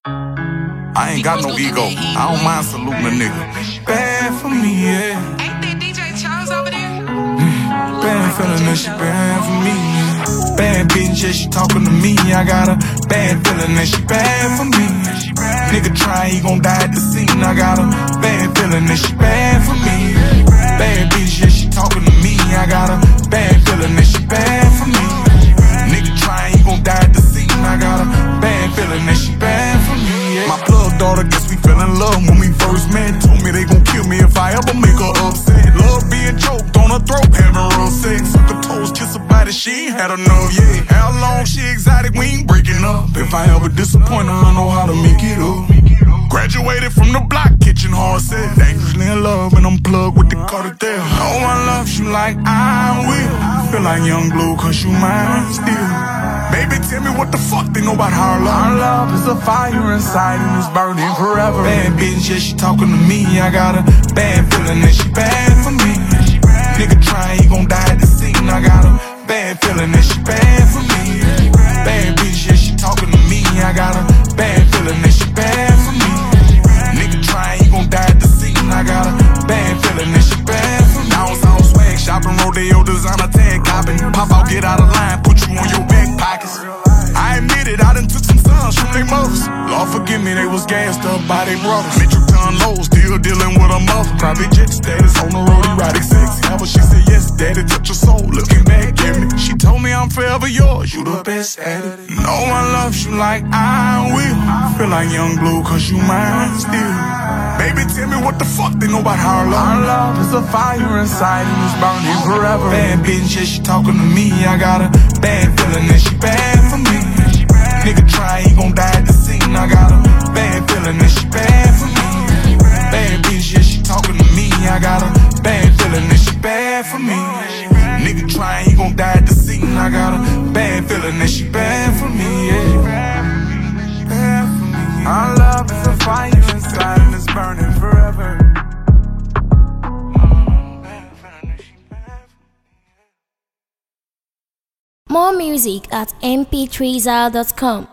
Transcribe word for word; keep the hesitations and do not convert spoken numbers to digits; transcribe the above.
I ain't got no ego. I don't mind saluting a nigga. Bad for me, yeah. Ain't that D J Charles over there? Mm, bad feeling that she bad for me, yeah. Bad bitch, yeah, she talking to me. I got a bad feeling that she bad for me. Nigga try, he gon' die at the scene. I got a bad feeling that she bad for me. Bad bitch, yeah, she talking to me. I got a bad feeling that she bad for me. Nigga try, he gon' die at the scene. I got a bad feeling that she bad for me. Yeah. My plug daughter, guess we fell in love when we first met. Told me they gon' kill me if I ever make her upset. Love being choked on her throat, having real sex. Suck her toes, kiss her body, she ain't had enough, yeah. How long she exotic, we ain't breaking up. If I ever disappoint her, I know how to make it up. Graduated from the block, kitchen hard set. Dangerously in love, and I'm plugged with the Carter there. No one loves you like I will. Feel like young blue, cause you mine still. Baby, tell me what the fuck they know about our love. Our love is a fire inside and it's burning forever. Bad bitch, yeah, she talking to me. I got a bad feeling that she bad for me. Nigga try, he gon' die at the scene. I got a bad feeling that she bad for me. Bad bitch, yeah, she talking to me. I got a bad feeling that she bad for me. Nigga try, he gon' die at the scene. I got a bad feeling that she bad for me. Now it's all swag, shopping, rodeo, designer, tag, copping. Pop out, get out of line, put you on your back pockets. I admit it, I done took some sons from they mothers. Lord forgive me, they was gassed up by they brothers. Metro ton low, still dealing with a mother. Private jet status on the road, erotic sexy. Ever she said yes, daddy, touch your soul. Looking back at me, she told me I'm forever yours. You the best at it. No one loves you like I will. Feel like young blue, cause you mine still. Baby, tell me what the fuck they know about our love. Our love is a fire inside and it's burning forever. Bad bitch, yeah, she talking to me. I got a bad feeling that she bad for me. Nigga try, he gon' die at the scene. I got a bad feeling that she bad for me. Bad bitch, yeah, she talking to me. I got a bad feeling that she bad for me. Nigga try, he gon' die at the scene. I got a bad feeling that she bad for me, yeah. Our love is a fire inside and it's burning forever. More music at m p three zal dot com.